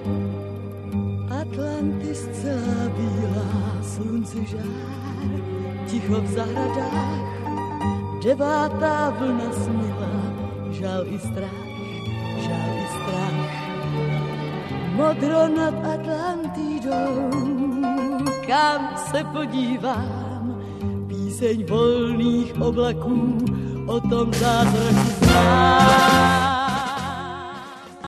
Atlantis celá bílá, slunce žár, ticho v zahradách, devátá vlna smila, žal i strach, žal i strach. Modro nad Atlantidou, kam se podívám, píseň volných oblaků o tom zázraku znám.